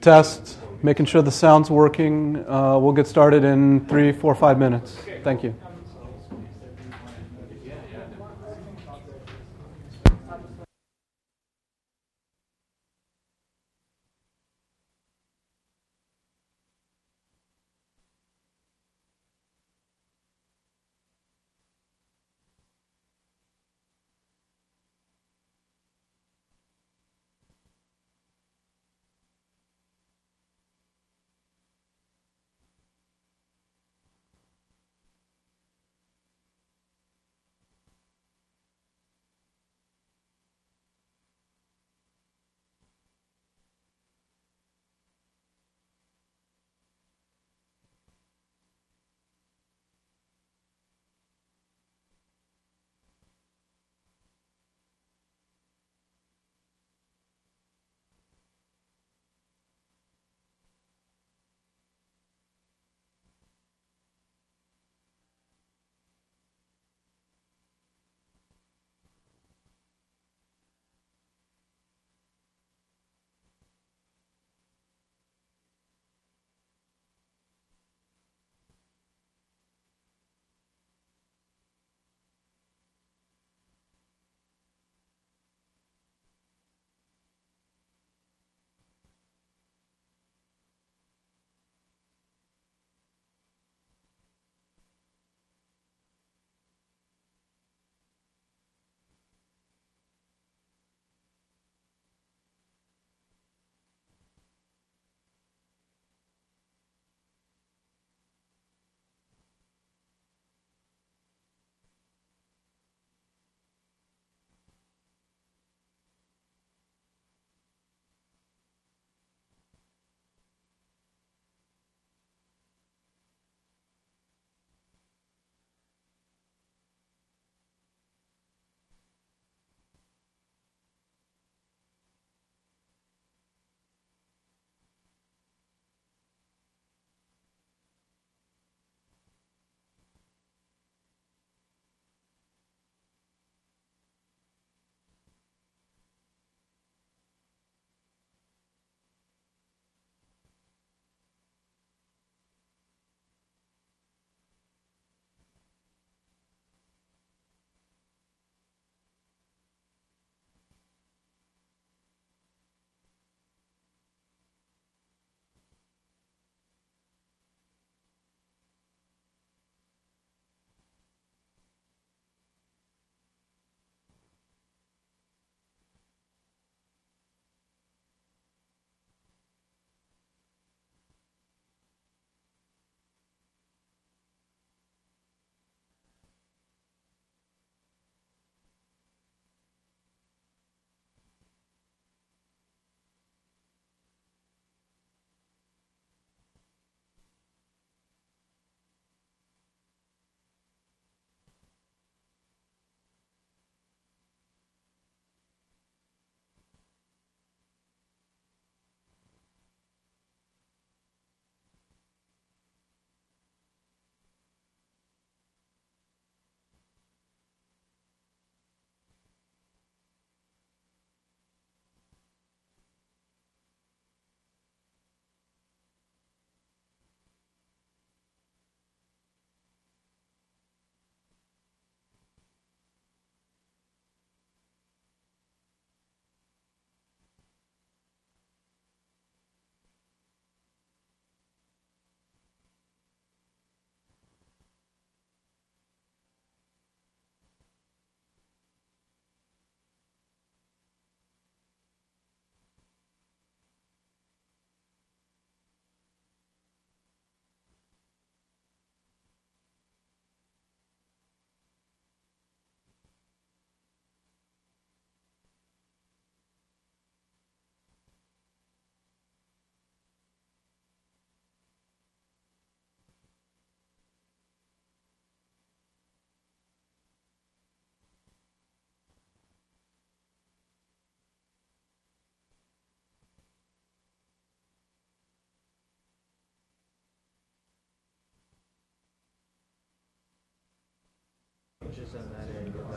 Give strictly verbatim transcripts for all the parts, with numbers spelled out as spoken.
Test, making sure the sound's working. Uh, we'll get started in three, four, five minutes. Thank you.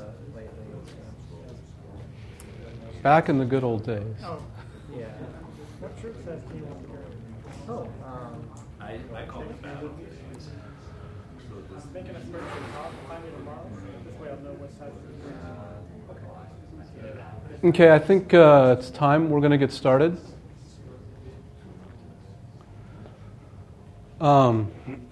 Back in the good old days. Oh, yeah. What troop says do you want to go? Oh, um, I, I call it battle. I'm making a spreadsheet. I'll find me tomorrow. This way I'll know what size of the Okay, I think uh, it's time. We're going to get started. Um,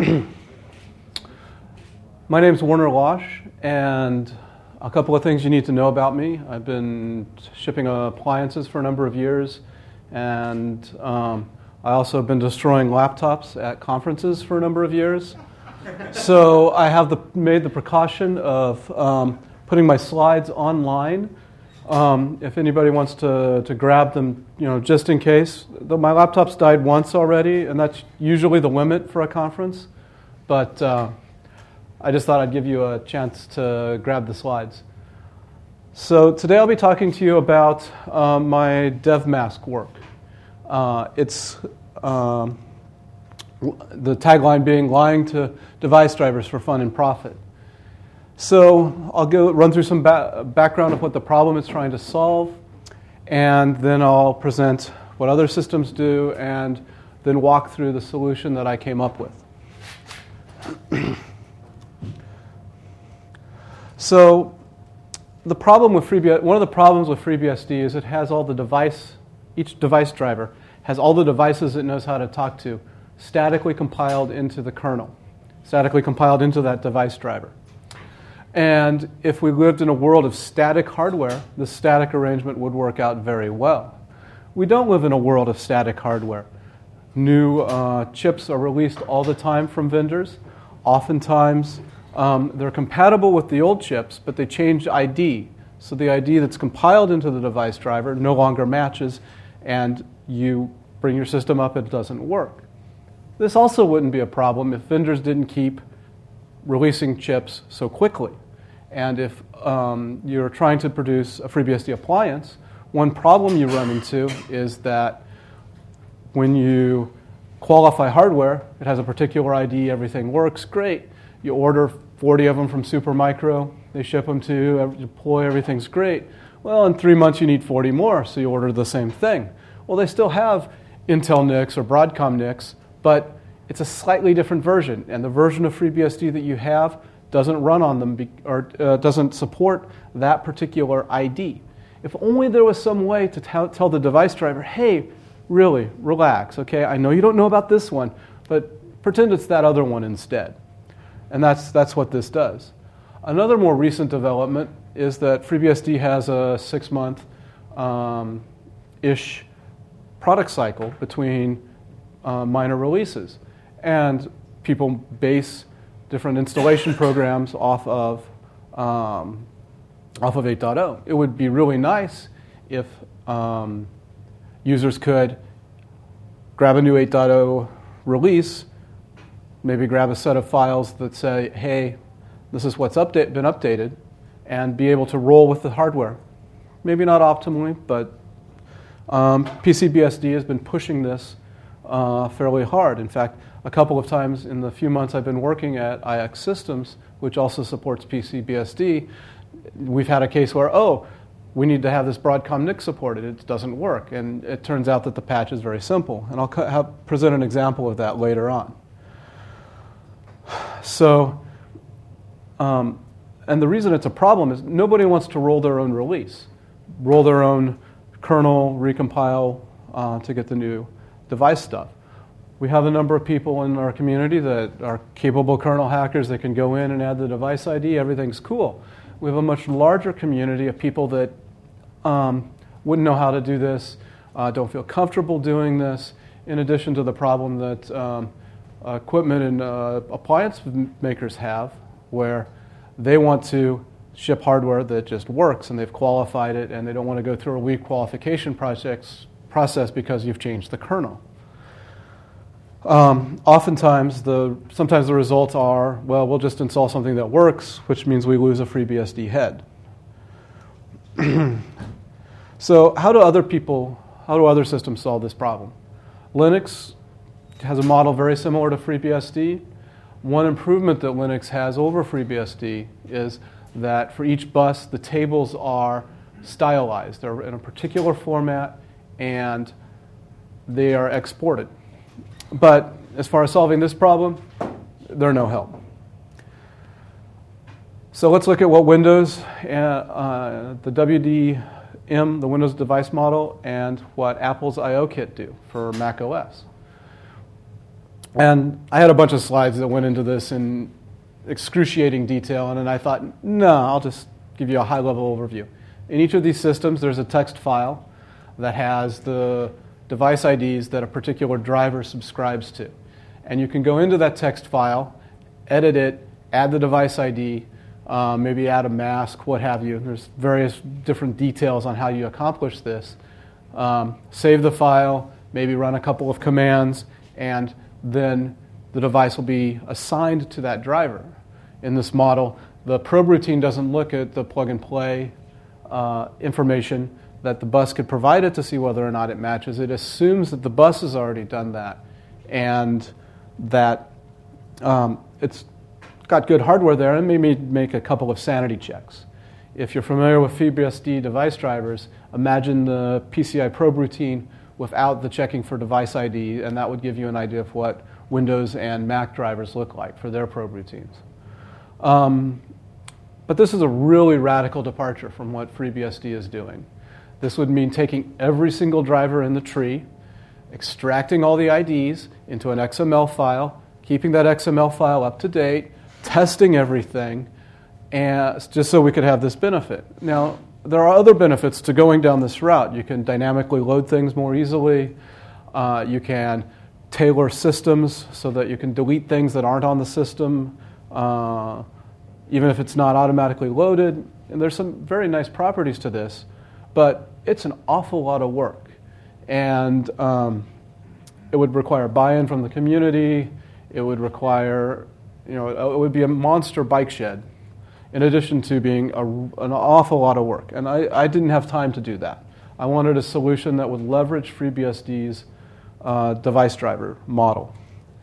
my name's Werner Losch, and a couple of things you need to know about me. I've been shipping appliances for a number of years, and um, I also have been destroying laptops at conferences for a number of years. So I have the, made the precaution of um, putting my slides online. Um, if anybody wants to, to grab them, you know, just in case. The, my laptop's died once already, and that's usually the limit for a conference. But uh, I just thought I'd give you a chance to grab the slides. So today I'll be talking to you about uh, my DevMask work. Uh, it's um, the tagline being "Lying to device drivers for fun and profit." So I'll go run through some ba- background of what the problem is trying to solve, and then I'll present what other systems do, and then walk through the solution that I came up with. So the problem with FreeBSD, one of the problems with FreeBSD is it has all the device, each device driver has all the devices it knows how to talk to statically compiled into the kernel, statically compiled into that device driver. And if we lived in a world of static hardware, the static arrangement would work out very well. We don't live in a world of static hardware. New uh, chips are released all the time from vendors. Oftentimes, um, they're compatible with the old chips, but they change I D. So the I D that's compiled into the device driver no longer matches, and you bring your system up, it doesn't work. This also wouldn't be a problem if vendors didn't keep releasing chips so quickly. And if um, you're trying to produce a FreeBSD appliance, one problem you run into is that when you qualify hardware, it has a particular I D, everything works, great. You order forty of them from Supermicro, they ship them to you, deploy, everything's great. Well, in three months you need forty more, so you order the same thing. Well, they still have Intel N I Cs or Broadcom N I Cs, but it's a slightly different version, and the version of FreeBSD that you have doesn't run on them be, or uh, doesn't support that particular I D. If only there was some way to t- tell the device driver, hey, really, relax, okay? I know you don't know about this one, but pretend it's that other one instead. And that's that's what this does. Another more recent development is that FreeBSD has a six-month um, ish product cycle between uh, minor releases. And people base different installation programs off of um, off of eight point oh. It would be really nice if um, users could grab a new eight point oh release, maybe grab a set of files that say, hey, this is what's update, been updated, and be able to roll with the hardware. Maybe not optimally, but um, PCBSD has been pushing this uh, fairly hard. In fact, a couple of times in the few months I've been working at I X Systems, which also supports PCBSD, we've had a case where, oh, we need to have this Broadcom N I C supported. It doesn't work. And it turns out that the patch is very simple. And I'll co- have, present an example of that later on. So, um, and the reason it's a problem is nobody wants to roll their own release, roll their own kernel, recompile uh, to get the new device stuff. We have a number of people in our community that are capable kernel hackers that can go in and add the device I D. Everything's cool. We have a much larger community of people that um, wouldn't know how to do this, uh, don't feel comfortable doing this, in addition to the problem that um, equipment and uh, appliance makers have, where they want to ship hardware that just works, and they've qualified it, and they don't want to go through a requalification projects process because you've changed the kernel. Um, oftentimes, the sometimes the results are, well, we'll just install something that works, which means we lose a FreeBSD head. So how do other people, how do other systems solve this problem? Linux has a model very similar to FreeBSD. One improvement that Linux has over FreeBSD is that for each bus, the tables are stylized. They're in a particular format, and they are exported. But as far as solving this problem, they're no help. So let's look at what Windows, uh, uh, the W D M, the Windows Device Model, and what Apple's I O Kit do for Mac O S. And I had a bunch of slides that went into this in excruciating detail, and then I thought, no, I'll just give you a high-level overview. In each of these systems, there's a text file that has the device I Ds that a particular driver subscribes to. And you can go into that text file, edit it, add the device I D, uh, maybe add a mask, what have you. There's various different details on how you accomplish this. Um, save the file, maybe run a couple of commands, and then the device will be assigned to that driver. In this model, the probe routine doesn't look at the plug-and-play uh, information that the bus could provide it to see whether or not it matches. It assumes that the bus has already done that and that um, it's got good hardware there, and maybe make a couple of sanity checks. If you're familiar with FreeBSD device drivers, imagine the P C I probe routine without the checking for device I D, and that would give you an idea of what Windows and Mac drivers look like for their probe routines. Um, but this is a really radical departure from what FreeBSD is doing. This would mean taking every single driver in the tree, extracting all the I Ds into an X M L file, keeping that X M L file up to date, testing everything, and just so we could have this benefit. Now, there are other benefits to going down this route. You can dynamically load things more easily. Uh, you can tailor systems so that you can delete things that aren't on the system, uh, even if it's not automatically loaded. And there's some very nice properties to this, but it's an awful lot of work. And um, it would require buy-in from the community. It would require, you know, it would be a monster bike shed, in addition to being a, an awful lot of work. And I, I didn't have time to do that. I wanted a solution that would leverage FreeBSD's uh, device driver model.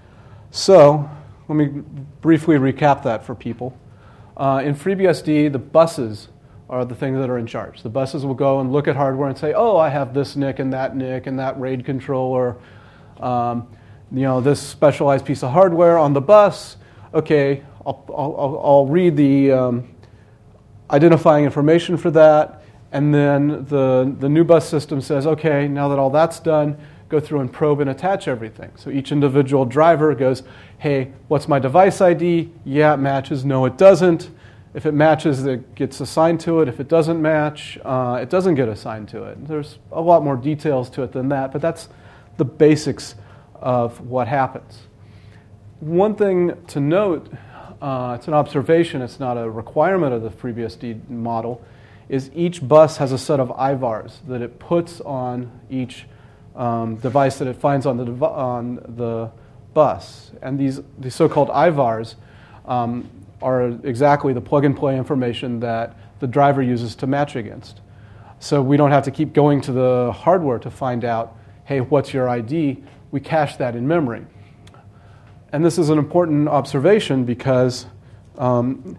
So let me briefly recap that for people. Uh, in FreeBSD, the buses are the things that are in charge. The buses will go and look at hardware and say, oh, I have this N I C and that N I C and that RAID controller, um, you know, this specialized piece of hardware on the bus. Okay, I'll, I'll, I'll read the um, identifying information for that, and then the, the new bus system says, okay, now that all that's done, go through and probe and attach everything. So each individual driver goes, hey, what's my device I D? Yeah, it matches. No, it doesn't. If it matches, it gets assigned to it. If it doesn't match, uh, it doesn't get assigned to it. There's a lot more details to it than that, but that's the basics of what happens. One thing to note, uh, it's an observation, it's not a requirement of the FreeBSD model, is each bus has a set of I V A Rs that it puts on each um, device that it finds on the, dev- on the bus. And these, these so-called I V A Rs um, are exactly the plug-and-play information that the driver uses to match against. So we don't have to keep going to the hardware to find out, hey, what's your I D? We cache that in memory. And this is an important observation because um,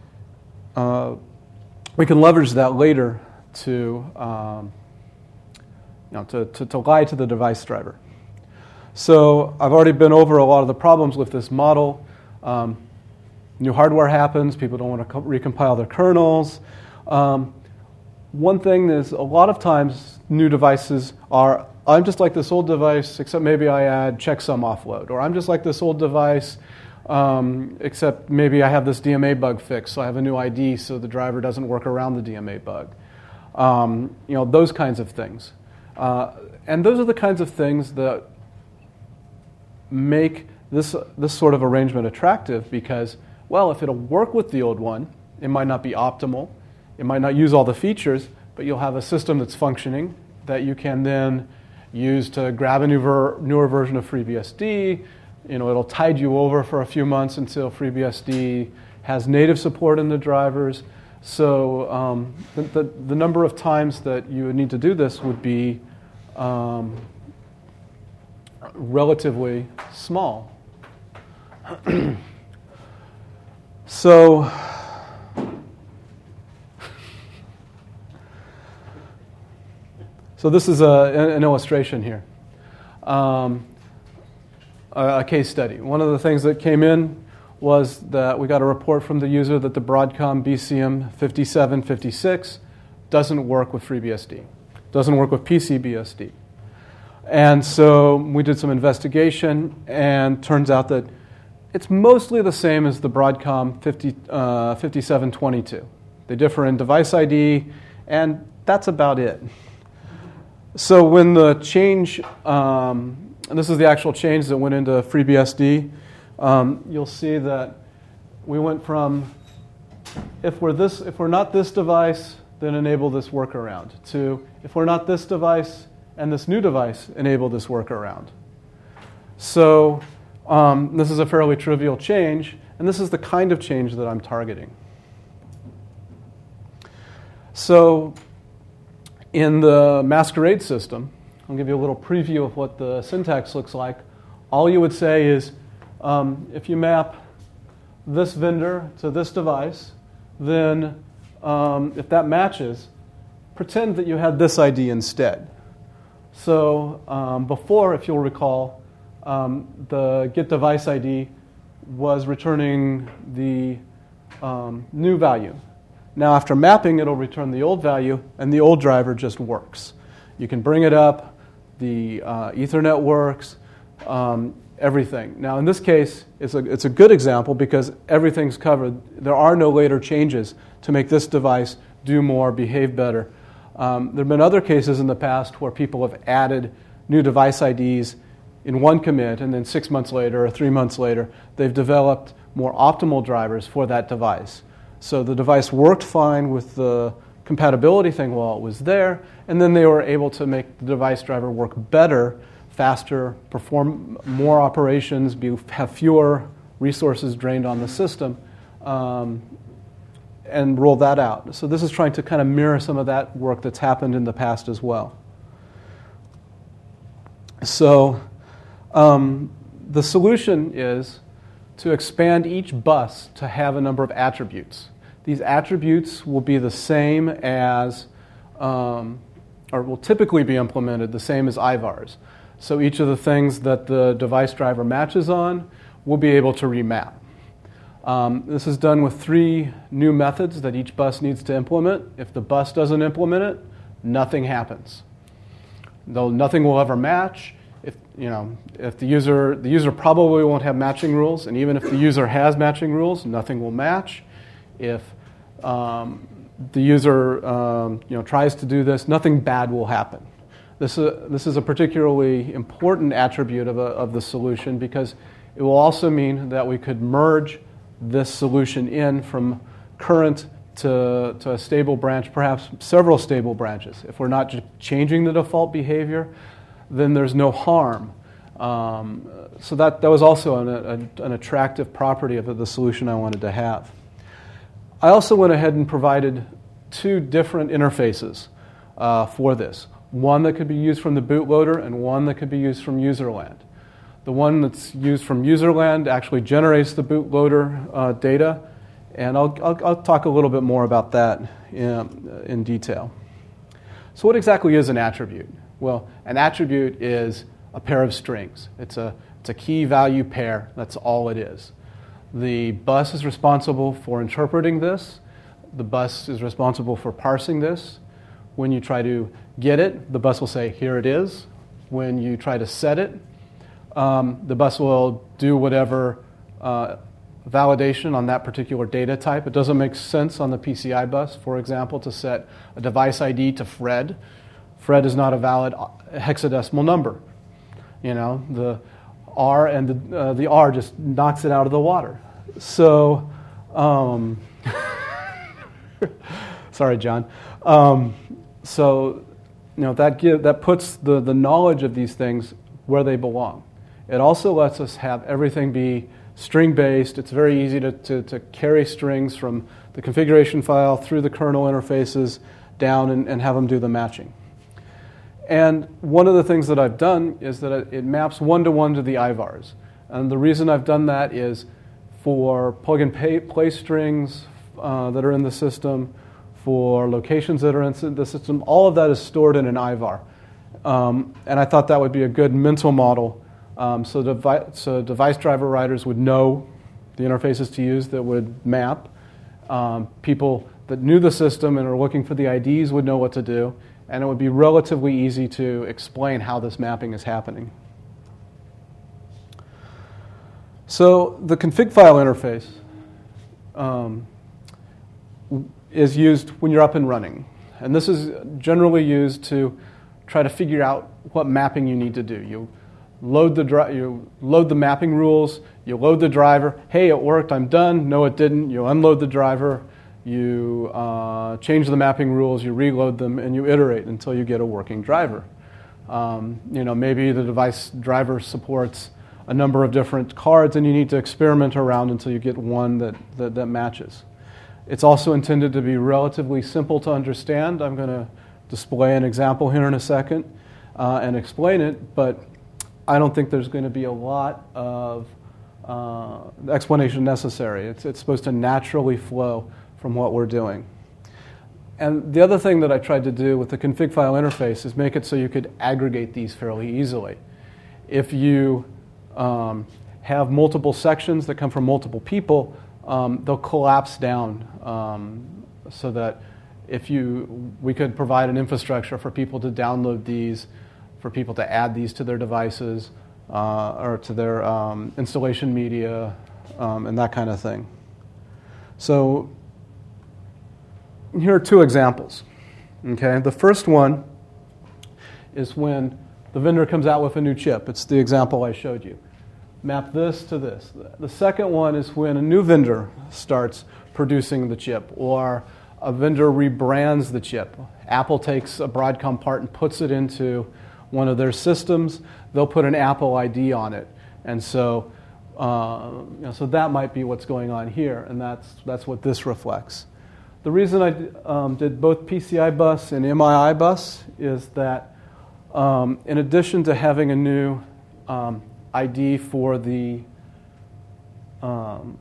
uh, we can leverage that later to, um, you know, to, to, to lie to the device driver. So I've already been over a lot of the problems with this model. Um, new hardware happens. People don't want to co- recompile their kernels. Um, one thing is a lot of times new devices are, I'm just like this old device, except maybe I add checksum offload. Or I'm just like this old device, um, except maybe I have this D M A bug fixed, so I have a new I D so the driver doesn't work around the D M A bug. Um, you know, those kinds of things. Uh, and those are the kinds of things that make this, this sort of arrangement attractive because, well, if it'll work with the old one, it might not be optimal, it might not use all the features, but you'll have a system that's functioning that you can then use to grab a newer, newer version of FreeBSD. You know, it'll tide you over for a few months until FreeBSD has native support in the drivers. So um, the, the, the number of times that you would need to do this would be um, relatively small. So So this is a, an illustration here. um, a, a case study. One of the things that came in was that we got a report from the user that the Broadcom B C M fifty-seven fifty-six doesn't work with FreeBSD, doesn't work with P C B S D. And so we did some investigation, and turns out that it's mostly the same as the Broadcom fifty, uh, fifty-seven twenty-two. They differ in device I D, and that's about it. So when the change, um, and this is the actual change that went into FreeBSD, um, you'll see that we went from if we're this, if we're not this device, then enable this workaround, to if we're not this device and this new device, enable this workaround. So um, this is a fairly trivial change, and this is the kind of change that I'm targeting. So in the Masquerade system, I'll give you a little preview of what the syntax looks like. All you would say is, um, if you map this vendor to this device, then um, if that matches, pretend that you had this I D instead. So um, before, if you'll recall, um, the get device I D was returning the um, new value. Now after mapping, it'll return the old value, and the old driver just works. You can bring it up, the uh, Ethernet works, um, everything. Now in this case, it's a, it's a good example because everything's covered. There are no later changes to make this device do more, behave better. Um, there have been other cases in the past where people have added new device I Ds in one commit, and then six months later or three months later, they've developed more optimal drivers for that device. So the device worked fine with the compatibility thing while it was there, and then they were able to make the device driver work better, faster, perform more operations, be, have fewer resources drained on the system, um, and roll that out. So this is trying to kind of mirror some of that work that's happened in the past as well. So um, the solution is to expand each bus to have a number of attributes. These attributes will be the same as, um, or will typically be implemented the same as I V A Rs. So each of the things that the device driver matches on, we'll be able to remap. Um, this is done with three new methods that each bus needs to implement. If the bus doesn't implement it, nothing happens. Though nothing will ever match. If you know, if the user the user probably won't have matching rules, and even if the user has matching rules, nothing will match. If um, the user um, you know tries to do this, nothing bad will happen. This is this is a particularly important attribute of a, of the solution because it will also mean that we could merge this solution in from current to, to a stable branch, perhaps several stable branches. If we're not just changing the default behavior, then there's no harm. Um, so that, that was also an, a, an attractive property of the solution I wanted to have. I also went ahead and provided two different interfaces uh, for this. One that could be used from the bootloader and one that could be used from userland. The one that's used from userland actually generates the bootloader uh, data, and I'll, I'll, I'll talk a little bit more about that in, in detail. So what exactly is an attribute? Well, an attribute is a pair of strings. It's a, it's a key value pair. That's all it is. The bus is responsible for interpreting this. The bus is responsible for parsing this. When you try to get it, the bus will say, here it is. When you try to set it, Um, the bus will do whatever uh, validation on that particular data type. It doesn't make sense on the P C I bus, for example, to set a device I D to Fred. Fred is not a valid hexadecimal number. You know, the R and the, uh, the R just knocks it out of the water. So, um, sorry, John. Um, so, you know, that give, that puts the, the knowledge of these things where they belong. It also lets us have everything be string-based. It's very easy to, to, to carry strings from the configuration file through the kernel interfaces down and, and have them do the matching. And one of the things that I've done is that it, it maps one-to-one to the I V A Rs. And the reason I've done that is for plug-and-play strings uh, that are in the system, for locations that are in the system, all of that is stored in an I V A R. Um, and I thought that would be a good mental model. Um, so, devi- so device driver writers would know the interfaces to use that would map. Um, people that knew the system and are looking for the I Ds would know what to do. And it would be relatively easy to explain how this mapping is happening. So the config file interface um, is used when you're up and running. And this is generally used to try to figure out what mapping you need to do. You load the, dri- you load the mapping rules, you load the driver. Hey, it worked, I'm done. No, it didn't. You unload the driver, you uh, change the mapping rules, you reload them, and you iterate until you get a working driver. Um, you know, maybe the device driver supports a number of different cards, and you need to experiment around until you get one that, that, that matches. It's also intended to be relatively simple to understand. I'm going to display an example here in a second uh, and explain it, but I don't think there's going to be a lot of uh, explanation necessary. It's, it's supposed to naturally flow from what we're doing. And the other thing that I tried to do with the config file interface is make it so you could aggregate these fairly easily. If you um, have multiple sections that come from multiple people, um, they'll collapse down um, so that if you, we could provide an infrastructure for people to download these, for people to add these to their devices uh, or to their um, installation media um, and that kind of thing. So here are two examples. Okay, the first one is when the vendor comes out with a new chip. It's the example I showed you. Map this to this. The second one is when a new vendor starts producing the chip, or a vendor rebrands the chip. Apple takes a Broadcom part and puts it into one of their systems. They'll put an Apple I D on it, and so uh, you know, so that might be what's going on here, and that's that's what this reflects. The reason I um, did both P C I bus and M I I bus is that um, in addition to having a new um, I D for the um,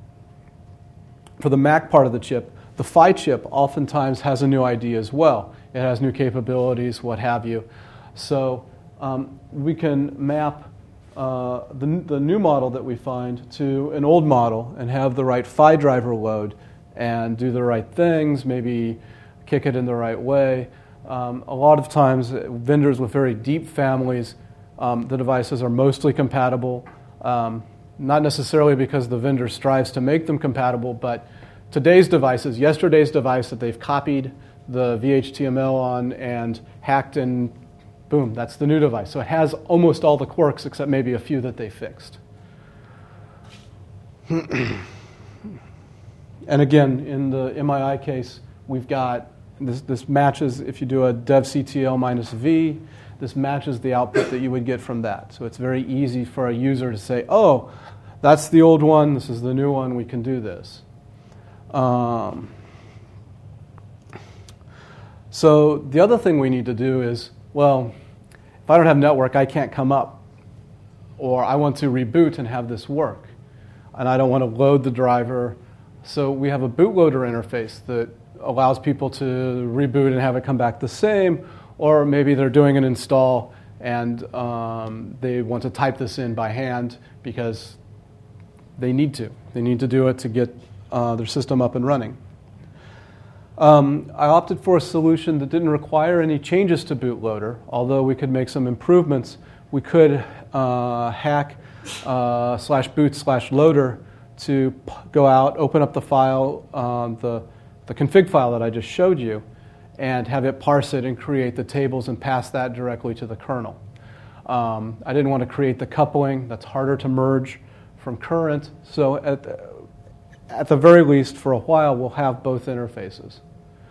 for the Mac part of the chip, the Phi chip oftentimes has a new I D as well. It has new capabilities, what have you. So um, we can map uh, the, the new model that we find to an old model and have the right Phi driver load and do the right things, maybe kick it in the right way. Um, a lot of times, vendors with very deep families, um, the devices are mostly compatible, um, not necessarily because the vendor strives to make them compatible, but today's devices, yesterday's device that they've copied the V H T M L on and hacked, and boom, that's the new device. So it has almost all the quirks except maybe a few that they fixed. And again, in the M I I case, we've got, this, this matches, if you do a devctl minus v, this matches the output that you would get from that. So it's very easy for a user to say, oh, that's the old one, this is the new one, we can do this. Um, so the other thing we need to do is, well, if I don't have network, I can't come up. Or I want to reboot and have this work. And I don't want to load the driver. So we have a bootloader interface that allows people to reboot and have it come back the same, or maybe they're doing an install and um, they want to type this in by hand because they need to. They need to do it to get uh, their system up and running. Um, I opted for a solution that didn't require any changes to bootloader, although we could make some improvements. We could uh, hack uh, slash boot slash loader to p- go out, open up the file, um, the, the config file that I just showed you, and have it parse it and create the tables and pass that directly to the kernel. Um, I didn't want to create the coupling. That's harder to merge from current. So at the, at the very least, for a while, we'll have both interfaces.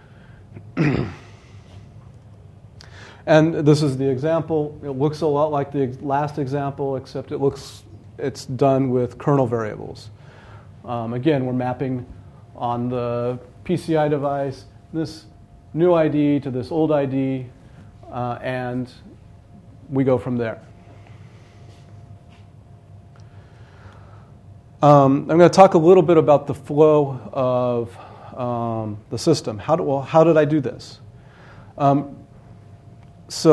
And this is the example. It looks a lot like the last example, except it looks it's done with kernel variables. Um, again, we're mapping on the P C I device this new I D to this old I D, uh, and we go from there. Um, I'm going to talk a little bit about the flow of um, the system. How, do, well, how did I do this? Um, so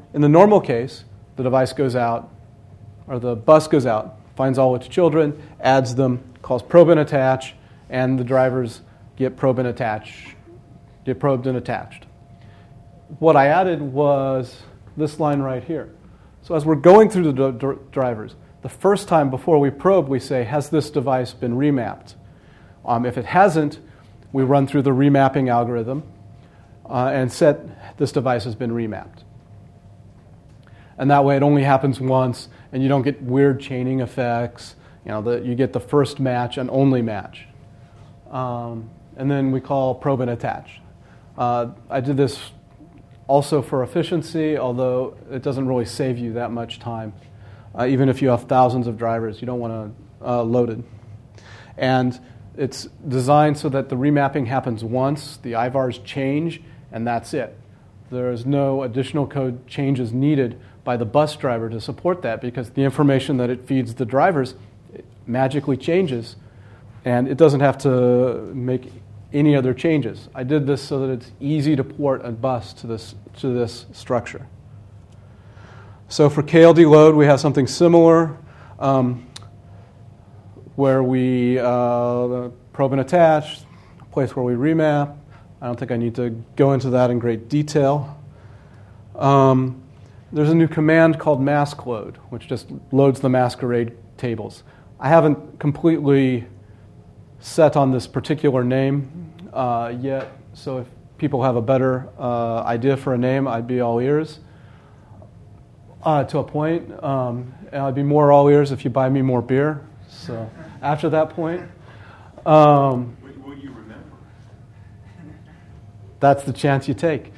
in the normal case, the device goes out, or the bus goes out, finds all its children, adds them, calls probe and attach, and the drivers get probe and attach, get probed and attached. What I added was this line right here. So as we're going through the d- d- drivers, the first time before we probe, we say, has this device been remapped? Um, if it hasn't, we run through the remapping algorithm uh, and set this device has been remapped. And that way it only happens once, and you don't get weird chaining effects. You know, the, you get the first match and only match. Um, and then we call probe and attach. Uh, I did this also for efficiency, although it doesn't really save you that much time. Uh, even if you have thousands of drivers, you don't want to uh, load it. And it's designed so that the remapping happens once, the I V A Rs change, and that's it. There is no additional code changes needed by the bus driver to support that, because the information that it feeds the drivers magically changes, and it doesn't have to make any other changes. I did this so that it's easy to port a bus to this, to this structure. So for K L D load, we have something similar, um, where we uh, probe and attach, a place where we remap. I don't think I need to go into that in great detail. Um, there's a new command called mask load, which just loads the masquerade tables. I haven't completely set on this particular name uh, yet, so if people have a better uh, idea for a name, I'd be all ears. Uh, to a point, um, and I'd be more all ears if you buy me more beer. So after that point, um, will, will you remember? That's the chance you take.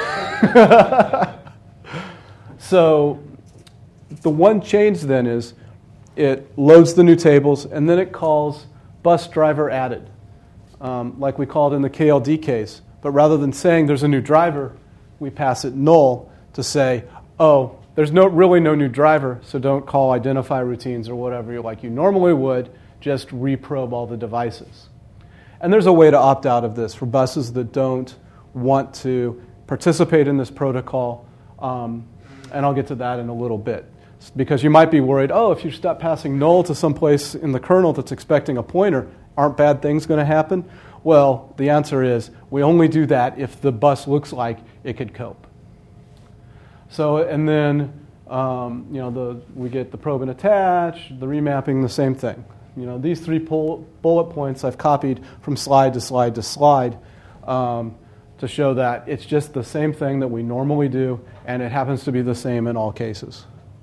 So the one change then is it loads the new tables, and then it calls bus driver added, um, like we called in the K L D case. But rather than saying there's a new driver, we pass it null to say, oh, there's no really no new driver, so don't call identify routines or whatever you like you normally would, just reprobe all the devices. And there's a way to opt out of this for buses that don't want to participate in this protocol, um, and I'll get to that in a little bit. Because you might be worried, oh, if you stop passing null to some place in the kernel that's expecting a pointer, aren't bad things going to happen? Well, the answer is we only do that if the bus looks like it could cope. So, and then, um, you know, the, we get the probe and attach, the remapping, the same thing. You know, these three pull, bullet points I've copied from slide to slide to slide um, to show that it's just the same thing that we normally do, and it happens to be the same in all cases.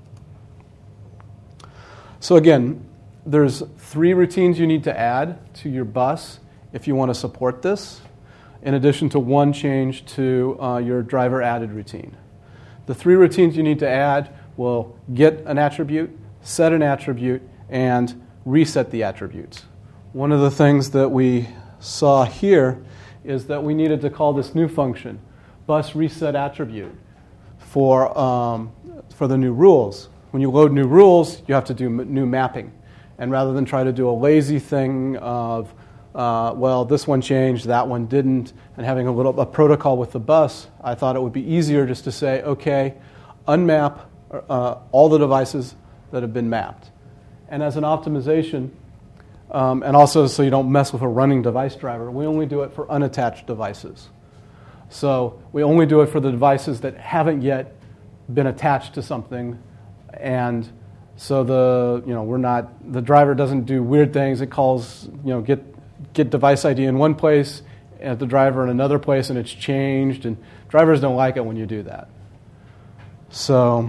So again, there's three routines you need to add to your bus if you want to support this, in addition to one change to uh, your driver added routine. The three routines you need to add will get an attribute, set an attribute, and reset the attributes. One of the things that we saw here is that we needed to call this new function, bus reset attribute, for, um, for the new rules. When you load new rules, you have to do m- new mapping. And rather than try to do a lazy thing of, uh, well, this one changed, that one didn't, and having a little a protocol with the bus, I thought it would be easier just to say, okay, unmap uh, all the devices that have been mapped. And as an optimization, um, and also so you don't mess with a running device driver, we only do it for unattached devices. So we only do it for the devices that haven't yet been attached to something. And so the you know we're not the driver doesn't do weird things. It calls you know get get device I D in one place, at the driver in another place, and it's changed. And drivers don't like it when you do that. So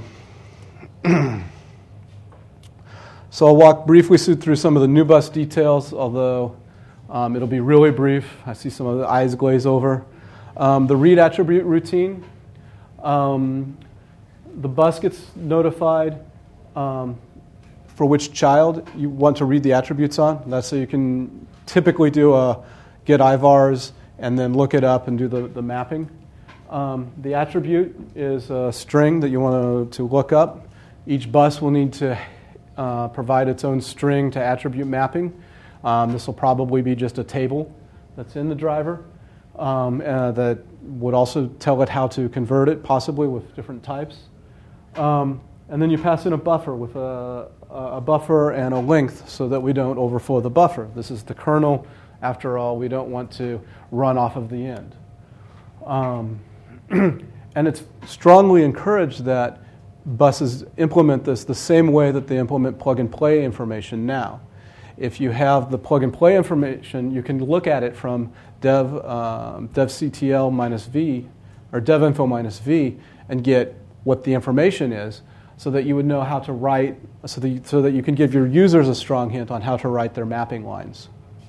so I'll walk briefly through some of the new bus details, although um, it'll be really brief. I see some of the eyes glaze over. Um, the read attribute routine. Um, The bus gets notified um, for which child you want to read the attributes on. That's so you can typically do a get I V A Rs and then look it up and do the, the mapping. Um, the attribute is a string that you want to, to look up. Each bus will need to uh, provide its own string to attribute mapping. Um, this will probably be just a table that's in the driver um, uh, that would also tell it how to convert it, possibly with different types. Um, and then you pass in a buffer with a, a buffer and a length so that we don't overflow the buffer. This is the kernel. After all, we don't want to run off of the end. Um, and it's strongly encouraged that buses implement this the same way that they implement plug-and-play information now. If you have the plug-and-play information, you can look at it from dev, um, devctl minus v, or devinfo minus v, and get what the information is, so that you would know how to write, so that you, so that you can give your users a strong hint on how to write their mapping lines.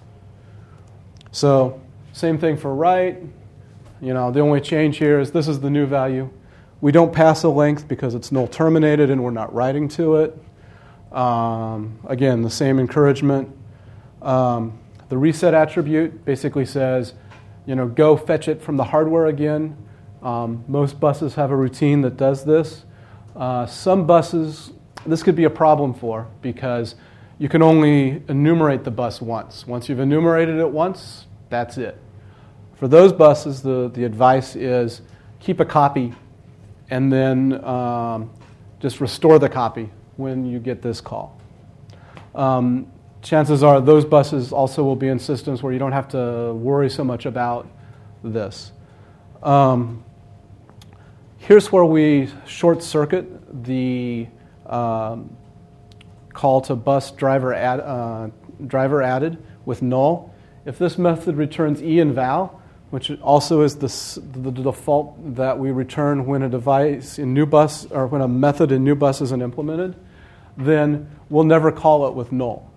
So, same thing for write. You know, the only change here is this is the new value. We don't pass a length because it's null terminated and we're not writing to it. Um, again, the same encouragement. Um, the reset attribute basically says, you know, go fetch it from the hardware again. Um, most buses have a routine that does this. Uh, some buses, this could be a problem for because you can only enumerate the bus once. Once you've enumerated it once, that's it. For those buses, the, the advice is keep a copy and then um, just restore the copy when you get this call. Um, chances are those buses also will be in systems where you don't have to worry so much about this. Um, here's where we short circuit the um, call to bus driver, add, uh, driver added with null. If this method returns e and val, which also is the, the default that we return when a device in new bus or when a method in new bus isn't implemented, then we'll never call it with null.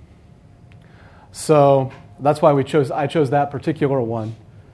So that's why we chose. I chose that particular one.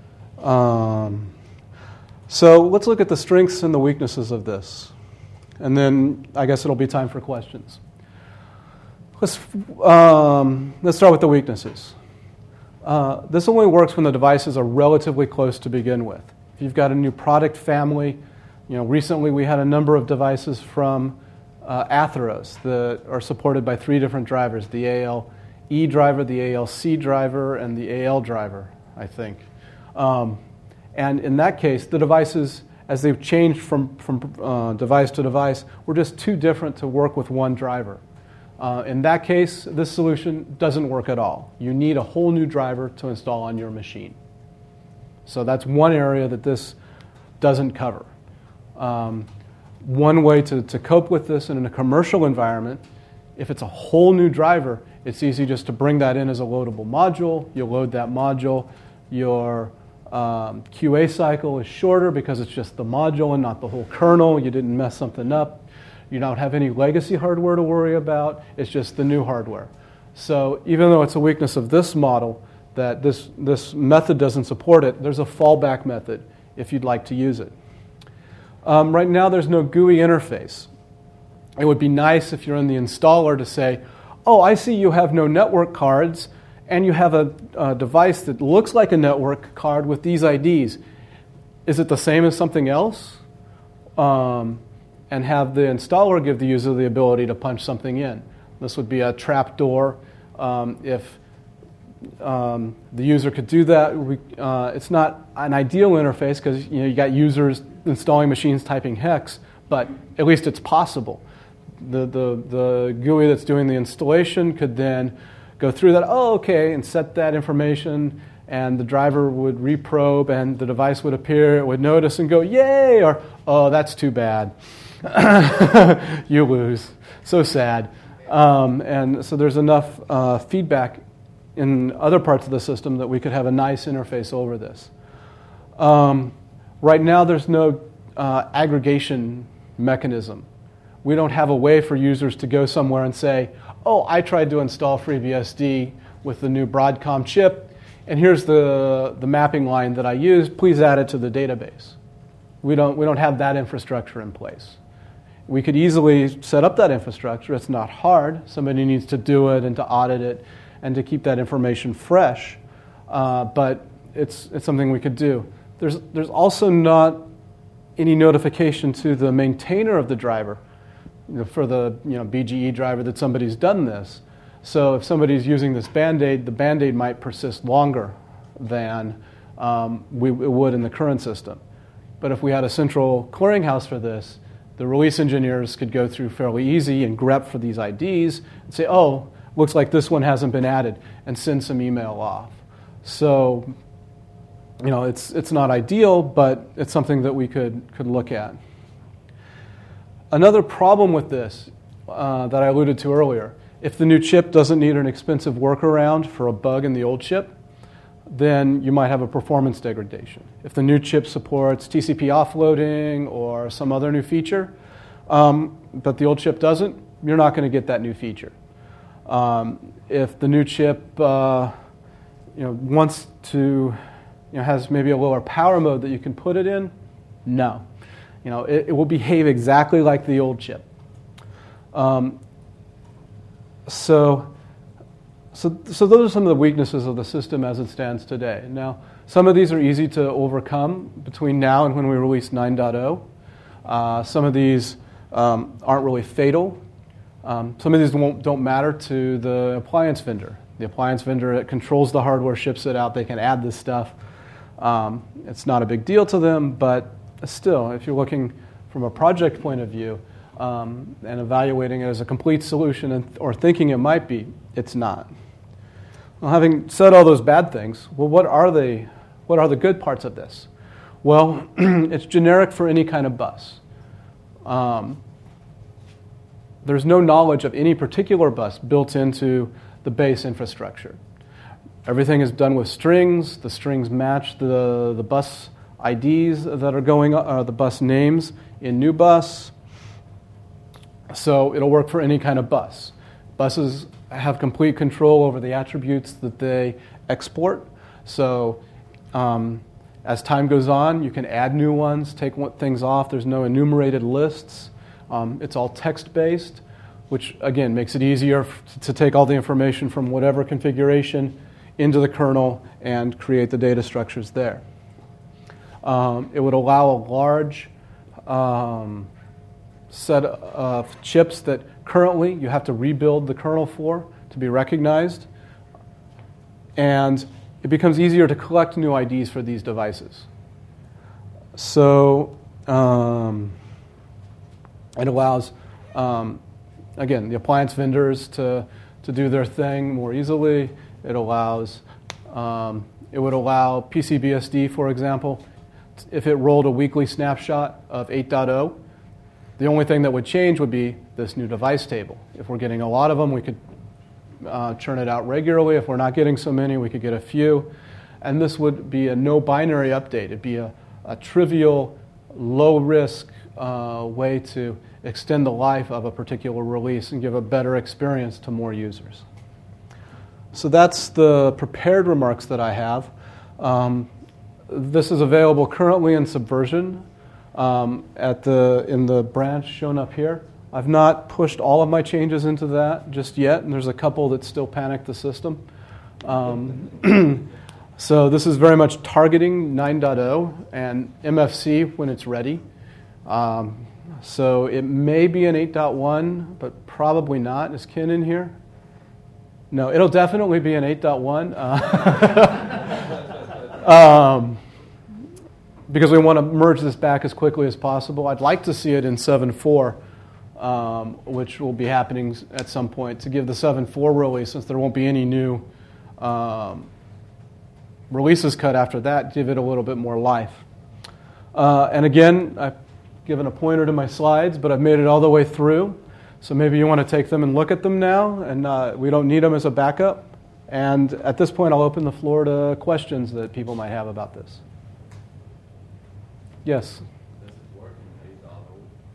Um, so let's look at the strengths and the weaknesses of this, and then I guess it'll be time for questions. Let's um, let's start with the weaknesses. Uh, this only works when the devices are relatively close to begin with. If you've got a new product family, you know, recently we had a number of devices from uh, Atheros that are supported by three different drivers, the A L E driver, the A L C driver, and the A L driver, I think. Um, and in that case, the devices, as they've changed from, from uh, device to device, were just too different to work with one driver. Uh, in that case, this solution doesn't work at all. You need a whole new driver to install on your machine. So that's one area that this doesn't cover. Um, one way to, to cope with this in a commercial environment, if it's a whole new driver, it's easy just to bring that in as a loadable module. You'll load that module. Your um, Q A cycle is shorter because it's just the module and not the whole kernel. You didn't mess something up. You don't have any legacy hardware to worry about. It's just the new hardware. So even though it's a weakness of this model that this, this method doesn't support it, there's a fallback method if you'd like to use it. Um, right now there's no G U I interface. It would be nice if you're in the installer to say, oh, I see you have no network cards and you have a, a device that looks like a network card with these I Ds. Is it the same as something else? Um, and have the installer give the user the ability to punch something in. This would be a trap door. Um, if um, the user could do that, we, uh, it's not an ideal interface because you know you got users installing machines typing hex, but at least it's possible. The, the, the G U I that's doing the installation could then go through that, oh, okay, and set that information, and the driver would reprobe, and the device would appear, it would notice and go, yay, or, oh, that's too bad. You lose. So sad. Um, and so there's enough uh, feedback in other parts of the system that we could have a nice interface over this. Um, right now, there's no uh, aggregation mechanism. We don't have a way for users to go somewhere and say, oh, I tried to install FreeBSD with the new Broadcom chip, and here's the, the mapping line that I used. Please add it to the database. We don't, we don't have that infrastructure in place. We could easily set up that infrastructure. It's not hard. Somebody needs to do it and to audit it and to keep that information fresh. Uh, but it's, it's something we could do. There's, there's also not any notification to the maintainer of the driver, you know, for the you know, B G E driver that somebody's done this. So if somebody's using this Band-Aid, the Band-Aid might persist longer than um, we, it would in the current system. But if we had a central clearinghouse for this, the release engineers could go through fairly easy and grep for these I Ds and say, oh, looks like this one hasn't been added, and send some email off. So, you know, it's it's not ideal, but it's something that we could could look at. Another problem with this uh, that I alluded to earlier, if the new chip doesn't need an expensive workaround for a bug in the old chip, then you might have a performance degradation. If the new chip supports T C P offloading or some other new feature, um, but the old chip doesn't, you're not going to get that new feature. Um, if the new chip uh, you know, wants to, you know, has maybe a lower power mode that you can put it in, no. You know, it, it will behave exactly like the old chip. Um, so, so, so those are some of the weaknesses of the system as it stands today. Now, some of these are easy to overcome between now and when we release nine point oh. Uh, some of these um, aren't really fatal. Um, some of these won't, don't matter to the appliance vendor. The appliance vendor that controls the hardware, ships it out, they can add this stuff. Um, it's not a big deal to them, but still, if you're looking from a project point of view um, and evaluating it as a complete solution and, or thinking it might be, it's not. Well, having said all those bad things, well, what are they? What are the good parts of this? Well, it's generic for any kind of bus. Um, There's no knowledge of any particular bus built into the base infrastructure. Everything is done with strings. The strings match the, the bus I Ds that are going, uh, the bus names in new bus. So it'll work for any kind of bus. Buses have complete control over the attributes that they export. So um, as time goes on, you can add new ones, take things off. There's no enumerated lists. Um, it's all text-based, which, again, makes it easier f- to take all the information from whatever configuration into the kernel and create the data structures there. Um, it would allow a large um, set of chips that currently you have to rebuild the kernel for to be recognized. And it becomes easier to collect new I Ds for these devices. So um, it allows, um, again, the appliance vendors to, to do their thing more easily. It allows, um, it would allow P C B S D, for example, if it rolled a weekly snapshot of eight point oh, the only thing that would change would be this new device table. If we're getting a lot of them, we could uh, churn it out regularly. If we're not getting so many, we could get a few. And this would be a no binary update. It'd be a, a trivial, low-risk uh, way to extend the life of a particular release and give a better experience to more users. So that's the prepared remarks that I have. Um, this is available currently in Subversion um, at the in the branch shown up here. I've not pushed all of my changes into that just yet, and there's a couple that still panic the system. Um, so this is very much targeting nine point oh and M F C when it's ready. Um, so it may be an eight point one, but probably not. Is Ken in here? No, it'll definitely be an eight point one. Uh, um, because we want to merge this back as quickly as possible. I'd like to see it in seven point four, um, which will be happening at some point, to give the seven point four release, since there won't be any new um, releases cut after that, give it a little bit more life. Uh, and again, I've given a pointer to my slides, but I've made it all the way through. So maybe you want to take them and look at them now, and uh, we don't need them as a backup. And at this point, I'll open the floor to questions that people might have about this. Yes? Does it work in eight point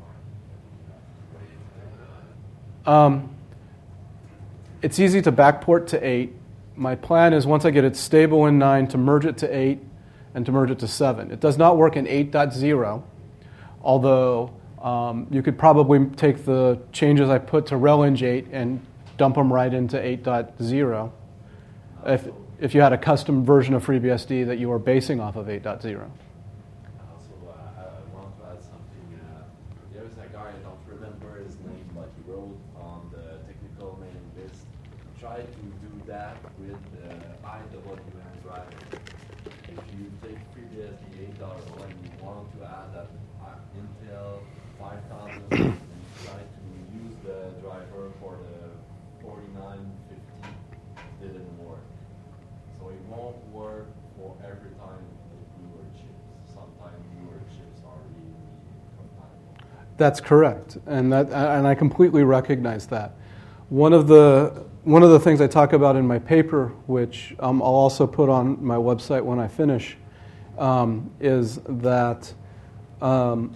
oh? Um, it's easy to backport to eight. My plan is, once I get it stable in nine, to merge it to eight and to merge it to seven. It does not work in eight point oh, although um, you could probably take the changes I put to RelEng eight and dump them right into eight point oh if, if you had a custom version of FreeBSD that you were basing off of eight point oh. Also, uh, I want to add something. Uh, there is a guy, I don't remember his name, but he wrote on the technical mailing list. Try to do that with the I W M driver. If you take FreeBSD eight point oh and you want to add that uh, Intel five thousand and you try to use the driver for the forty-nine fifty, didn't work. So it won't work for every time with newer chips. Sometimes newer chips are really compatible. That's correct, and that and I completely recognize that. One of the one of the things I talk about in my paper, which um, I'll also put on my website when I finish, um, is that um,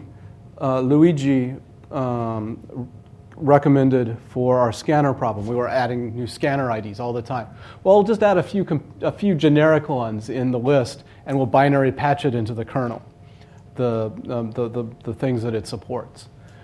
uh, Luigi um, recommended for our scanner problem. We were adding new scanner I Ds all the time. Well, we'll just add a few comp- a few generic ones in the list, and we'll binary patch it into the kernel, the um, the, the the things that it supports.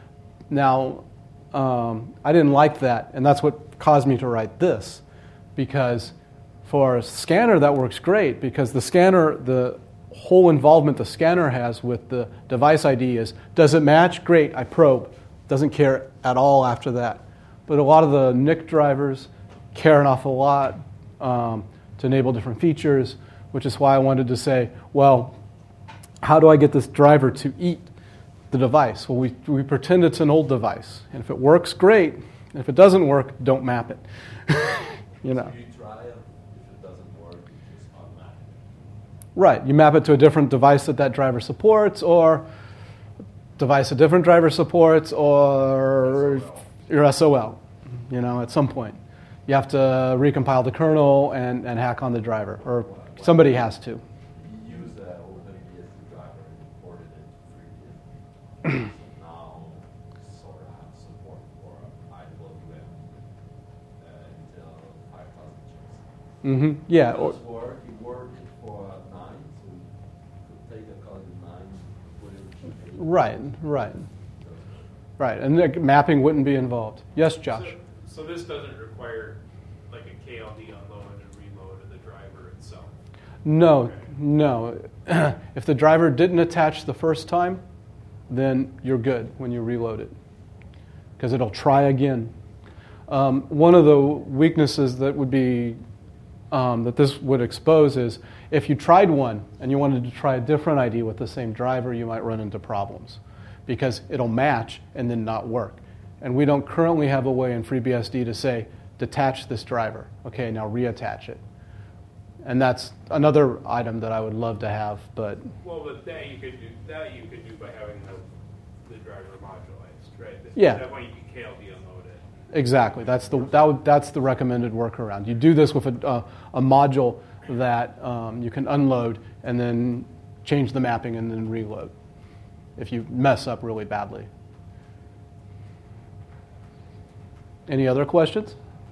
Now, um, I didn't like that, and that's what caused me to write this, because for a scanner that works great, because the scanner, the whole involvement the scanner has with the device I D is, does it match? Great, I probe. Doesn't care at all after that. But a lot of the N I C drivers care an awful lot um, to enable different features, which is why I wanted to say, well, how do I get this driver to eat the device? Well, we, we pretend it's an old device. And if it works, great. And if it doesn't work, don't map it. you know. So you try it, if it doesn't work, you just unmap it. Right. You map it to a different device that that driver supports, or device a different driver supports, or your S O L, you know, at some point. You have to recompile the kernel and, and hack on the driver, or somebody has to. We use the OpenBSD driver and imported it to FreeBSD. So now sort of have support for I W M uh, until five thousand chips. Mm-hmm. Yeah. It Or, does work. It worked for nine, so you could take a Cognite nine, put it in Q eight. right, right, right. And the mapping wouldn't be involved. Yes, Josh? So, so this doesn't require like a K L D unload and reload of the driver itself? No, Okay. no. If the driver didn't attach the first time, then you're good when you reload it, because it'll try again. Um, one of the weaknesses that would be um, that this would expose is if you tried one and you wanted to try a different I D with the same driver, you might run into problems, because it'll match and then not work. And we don't currently have a way in FreeBSD to say, detach this driver. Okay, now reattach it. And that's another item that I would love to have, but Well, but that you could do that you could do by having the, the driver modularized, right? Yeah. That way you can K L D unload it. exactly. That's the that would, that's the recommended workaround. You do this with a, uh, a module that um, you can unload and then change the mapping and then reload if you mess up really badly. Any other questions?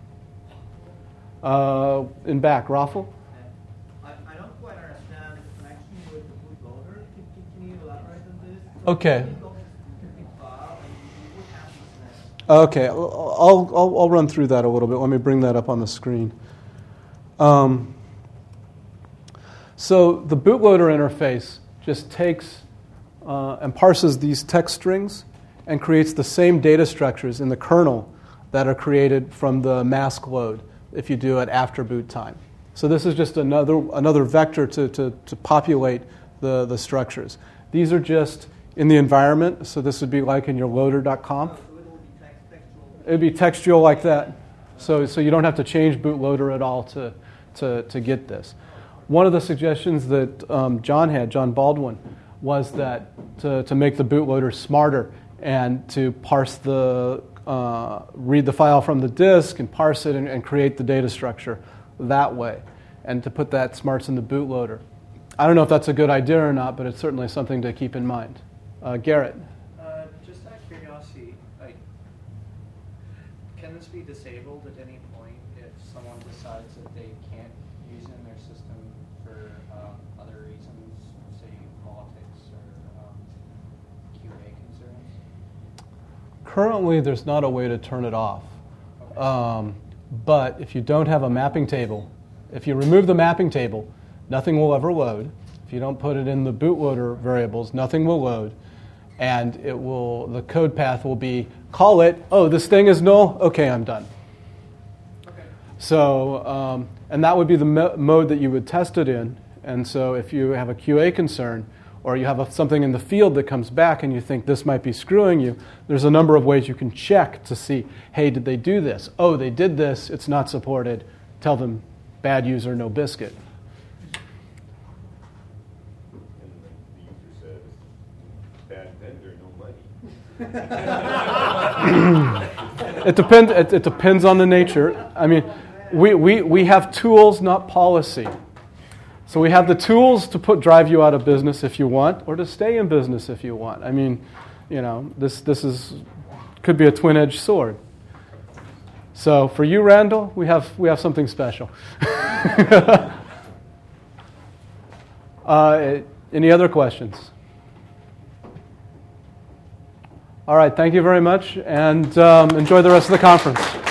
Uh, in back, Raffle? I, I don't quite understand the connection with the bootloader. Can, can, can you elaborate on this? Okay. You go to the config file and what happens next? Okay, I'll, I'll, I'll run through that a little bit. Let me bring that up on the screen. Um, so the bootloader interface just takes uh, and parses these text strings and creates the same data structures in the kernel that are created from the mask load if you do it after boot time. So this is just another another vector to, to, to populate the, the structures. These are just in the environment, so this would be like in your loader dot conf. So it will be text, textual. It would be textual like that. So, so you don't have to change bootloader at all to, to, to get this. One of the suggestions that um, John had, John Baldwin, was that to, to make the bootloader smarter and to parse the Uh, read the file from the disk and parse it and, and create the data structure that way, and to put that smarts in the bootloader. I don't know if that's a good idea or not, but it's certainly something to keep in mind. Uh, Garrett? Uh, just out of curiosity, like, can this be disabled at any point if someone decides that they can't use it in their system for um, other reasons, say politics or um, Q A concerns? Currently, there's not a way to turn it off. Okay. Um, but if you don't have a mapping table, if you remove the mapping table, nothing will ever load. If you don't put it in the bootloader variables, nothing will load. And it will, the code path will be, call it, oh, this thing is null, okay, I'm done. Okay. So, um, and that would be the mo- mode that you would test it in. And so if you have a Q A concern, or you have a, something in the field that comes back and you think this might be screwing you, there's a number of ways you can check to see, hey, did they do this? Oh, they did this, it's not supported. Tell them, bad user, no biscuit. And the user says, bad vendor, no money. It depends. It, it depends on the nature. I mean, we, we, we have tools, not policy. So we have the tools to put drive you out of business if you want, or to stay in business if you want. I mean, you know, this this is could be a twin-edged sword. So for you, Randall, we have we have something special. uh, any other questions? All right, thank you very much, and um, enjoy the rest of the conference.